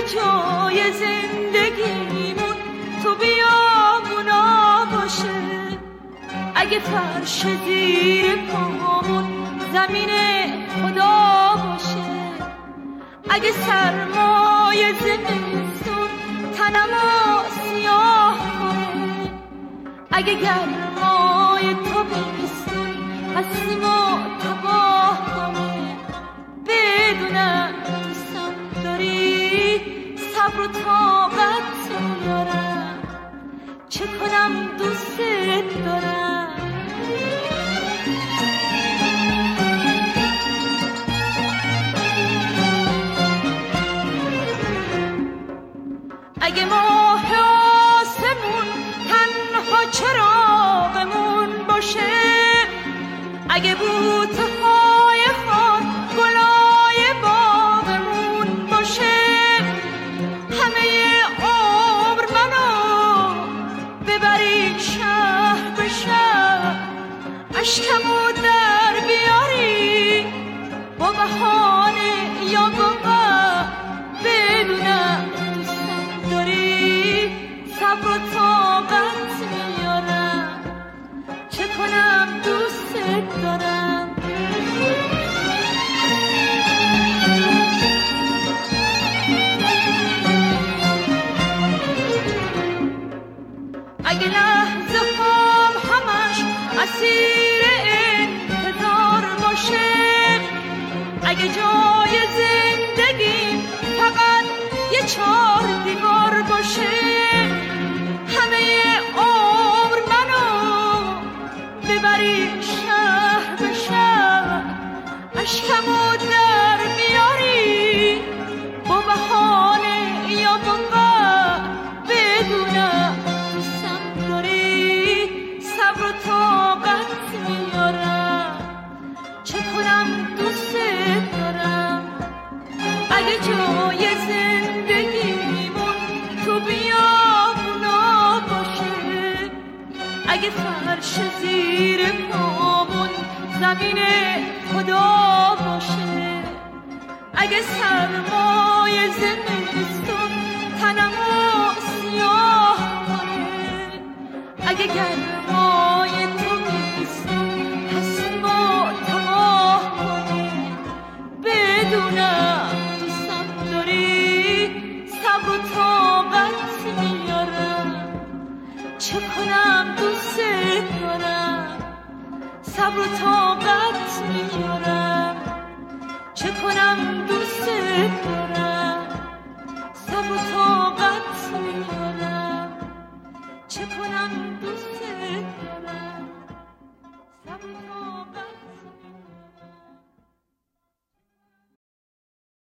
جای زندگیمون تو بیابونا باشه، اگه فرش زیر پامون زمین خدا باشه، اگه سرمای زمستون تنمو سیاه کنه، اگه گرمای تابستون هستیمو تباه کنه، بدونم دوستم داری صبر و طاقت میارم، چه کنم دوست دارم. اگه ماه آسمون تنها چراغمون باشه، اگه بوته‌های خار گلای باغمون باشه، همه عمر منو ببری شهر به شهر، اشکمو در بیاری با بهانه یا با غم، بدونم دوستم داری صبر و طاقت میارم، چه کنم دوست دارم. اگه لحظه هم همش اسیر انتظار باشه، اگه جای زندگی فقط یه چار دیوار باشه، همه عمر منو ببری شهر به شهر، اشکمو در میاری با بهانه یا با غم، بدونم دوستم داری صبر و طاقت میارم، چه کنم دوست دارم. اگه جای زندگیمون تو بیابونا باشه، اگه فرش زیر پامون زمین خدا باشه، اگه سرمای زمستون تنمو سیاه کنه، اگه گرمای تابستون هستیمو تباه کنه، بدونم دوستم داری صبر و طاقت میارم، چه کنم دوست دارم. صبر و طاقت میارم، چه کنم دوست دارم. صبر و طاقت میارم، چه کنم دوست دارم. صبر و